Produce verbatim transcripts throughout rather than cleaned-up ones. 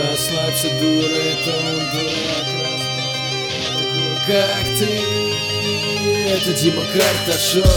Расслабься, дура, это он дурак. Такой, как ты. Это Дима Карташов.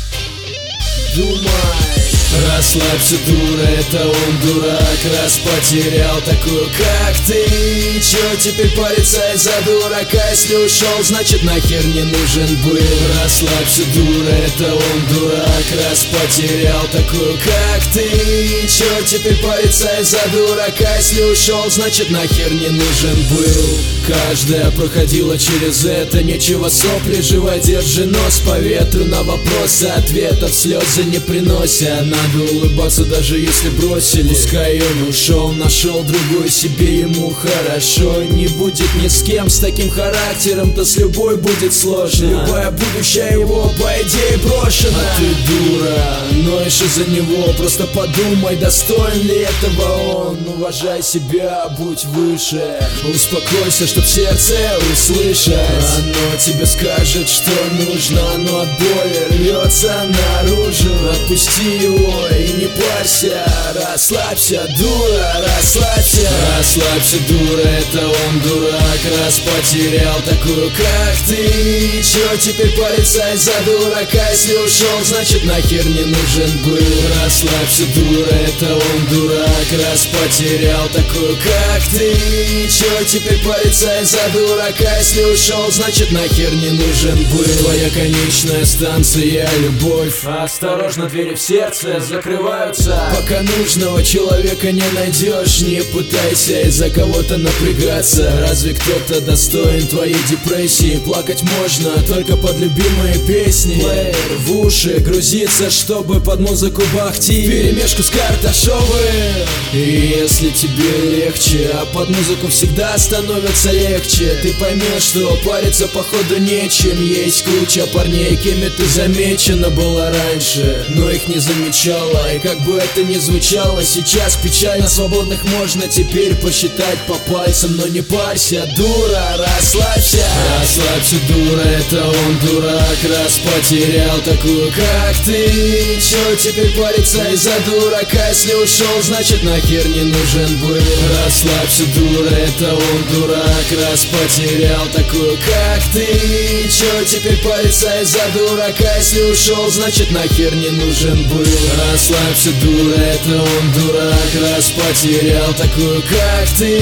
Думай. Расслабься, дура, это он дурак. Раз потерял такую, как ты. Чё теперь париться из-за дурака? Если ушел, значит нахер не нужен был. Расслабься, дура, это он дурак. Раз потерял такую, как ты. Чё теперь париться из-за дурака? Если ушел, значит нахер не нужен был. Каждая проходила через это. Нечего сопли жевать, держи нос по ветру. На вопросы ответов слезы не принося. Надо улыбаться, даже если бросили. Пускай он ушел, нашел другую себе, ему хорошо. Не будет ни с кем с таким характером-то с любой будет сложно. Любое будущее его, по идее, брошено. А ты дура, ноешь из-за него. Просто подумай, достоин ли этого он. Уважай себя, будь выше. Успокойся, чтоб сердце услышать. Оно тебе скажет, что нужно. Оно от боли рвется наружу. Отпусти его и не парься. Расслабься, дура, расслабься. Расслабься, дура, это он дурак. Раз потерял такую, как ты. Чё теперь париться из-за дурака? Если ушел, значит нахер не нужен был. Расслабься, дура, это он дурак. Раз потерял такую, как ты. Чё теперь париться из-за дурака? Если ушел, значит нахер не нужен был. Твоя конечная станция, любовь. Осторожно, двери в сердце закрываются. Пока нужного человека не найдешь, не пытайся из-за кого-то напрягаться. Разве кто-то достоин твоей депрессии? Плакать можно только под любимые песни. Плеер в уши грузится, чтобы под музыку бахтить вперемешку с Карташовым. И если тебе легче, а под музыку всегда становится легче, ты поймешь, что париться походу нечем. Есть куча парней, кеми ты замечена была раньше, но их не замечала. И как бы это ни звучало, сейчас печально. Свободных можно теперь посчитать по пальцам. Но не парься, дура, расслабься. Расслабься, дура, это он дурак. Раз потерял такую, как ты. Чё теперь париться из-за дурака? Если ушел, значит нахер не нужен был. Расслабься, дура, это он дурак. Раз потерял такую, как ты. Чё теперь париться из-за дурака? Если ушел, значит нахер не нужен был. Расслабься, дура, это он дурак. Раз потерял такую, как ты.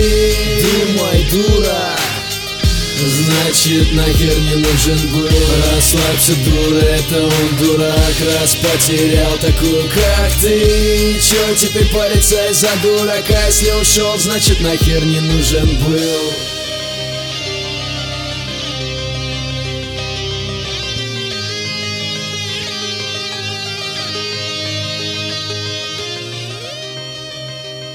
Думай, дура, значит нахер не нужен был. Расслабься, дура, это он дурак. Раз потерял такую, как ты. Чё теперь париться из-за дурака? Если ушел, значит нахер не нужен был.